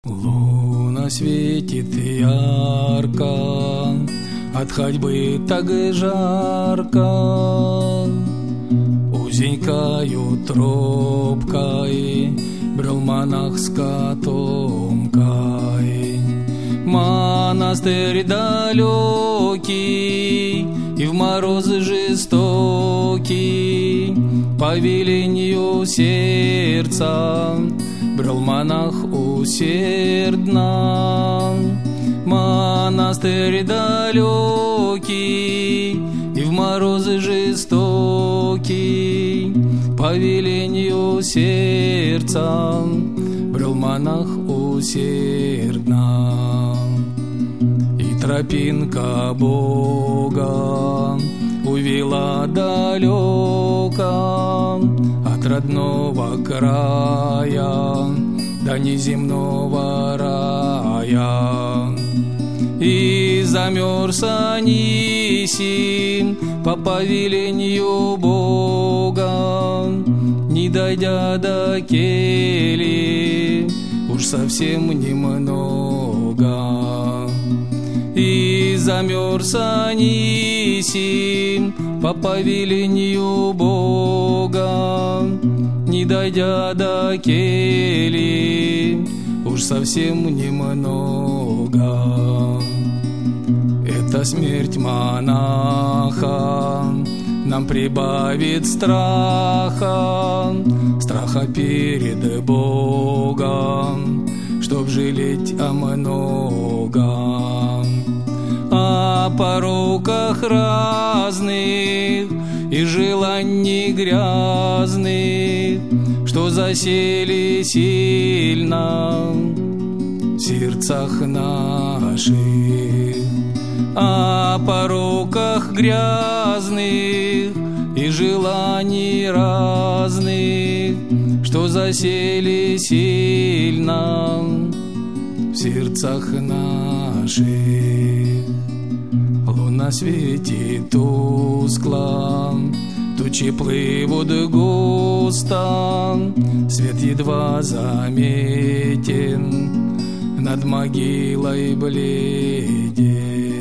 Луна светит ярко, от ходьбы так и жарко. Узенькою тропкой брел монах с котомкой. Монастырь далекий и в морозы жестокий, по велению сердца брел монах усердно. Монастырь далекий и в морозы жестокий, по велению сердца брел монах усердно. И тропинка Бога увела далеко от родного края до неземного рая. И замерз Анисим по повелению Бога, не дойдя до кельи уж совсем немного. И замерз Анисим по повелению Бога, не дойдя до кельи уж совсем немного. Эта смерть монаха нам прибавит страха, страха перед Богом, чтоб жалеть о многом, о пороках разных и желаний грязных, что засели сильно в сердцах наших, о пороках грязных и желаний разных, что засели сильно в сердцах наших. Луна светит тускло, тучи плывут густо, свет едва заметен, над могилой бледен.